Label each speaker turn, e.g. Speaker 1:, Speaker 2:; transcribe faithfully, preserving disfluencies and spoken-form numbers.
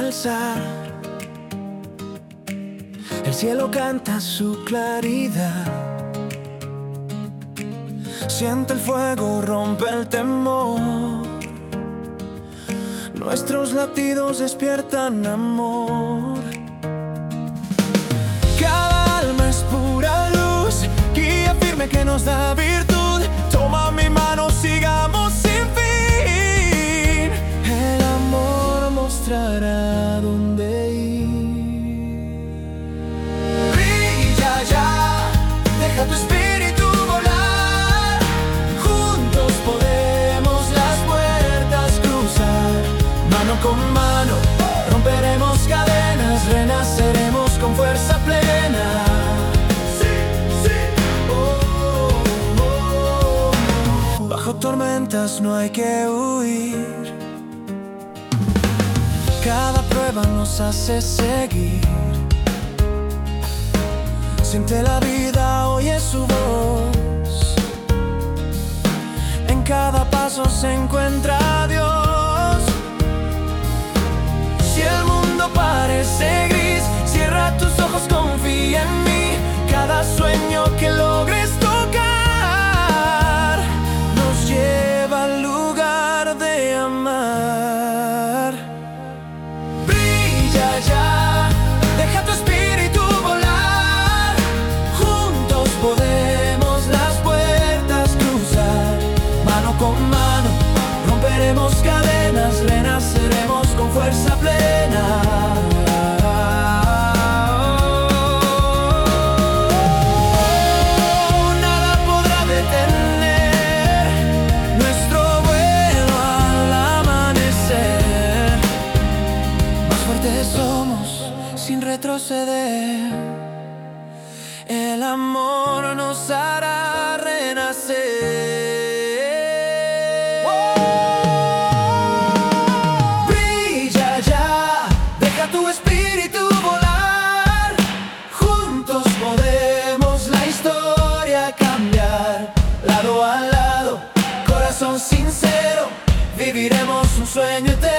Speaker 1: alzar. El cielo canta su claridad. Siente el fuego, rompe el temor. Nuestros latidos despiertan amor. Cada alma es pura luz, guía firme que nos da virtud. Toma mi mano, sigamos sin fin. El amor mostrará dónde ir. Brilla ya, deja tu espíritu volar. Juntos podemos las puertas cruzar. Mano con mano, romperemos cadenas, renaceremos con fuerza plena. Sí, sí. Oh, oh, oh. Bajo tormentas no hay que huir. Cada prueba nos hace seguir. Siente la vida, oye su voz. En cada paso se encuentra Dios. Si el mundo parece gris, cierra tus ojos, confía en mí. Cada sueño que logres tocar nos lleva al lugar de amar. Brilla ya, deja tu espíritu volar. Juntos podemos las puertas cruzar. Mano con mano, romperemos cadenas, renaceremos con fuerza plena. Oh, nada podrá detener nuestro vuelo al amanecer. Más fuertes somos sin retroceder. El amor nos hará renacer. Tu espíritu volar. Juntos podemos la historia cambiar. Lado a lado, corazón sincero, viviremos un sueño eterno.